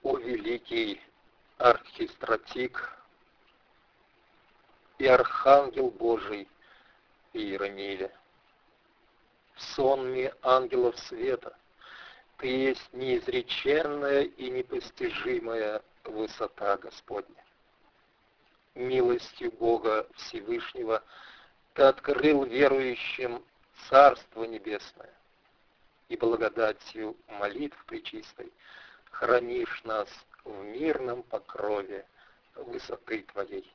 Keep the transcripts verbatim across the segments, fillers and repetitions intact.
О великий архистратик и архангел Божий Иеромиле, в сонме ангелов света ты есть неизреченная и непостижимая высота Господня. Милостью Бога Всевышнего ты открыл верующим Царство Небесное, и благодатью молитв пречистой хранишь нас в мирном покрове высоты Твоей.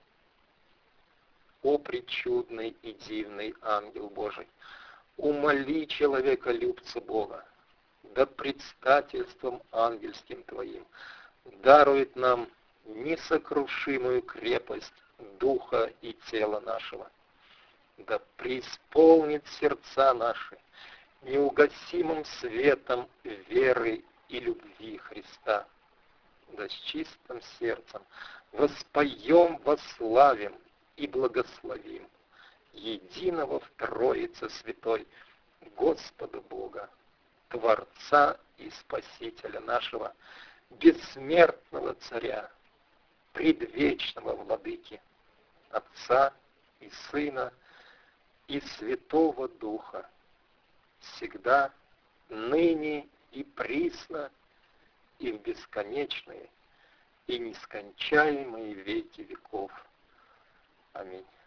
О пречудный и дивный ангел Божий, умоли человеколюбца Бога, да предстательством ангельским Твоим дарует нам несокрушимую крепость духа и тела нашего, да преисполнит сердца наши неугасимым светом веры и любви Христа, да с чистым сердцем воспоем, вославим и благословим единого в Троице Святой Господа Бога, Творца и Спасителя нашего, бессмертного Царя, предвечного Владыки, Отца и Сына и Святого Духа, всегда, ныне и присно, и в бесконечные и нескончаемые веки веков. Аминь.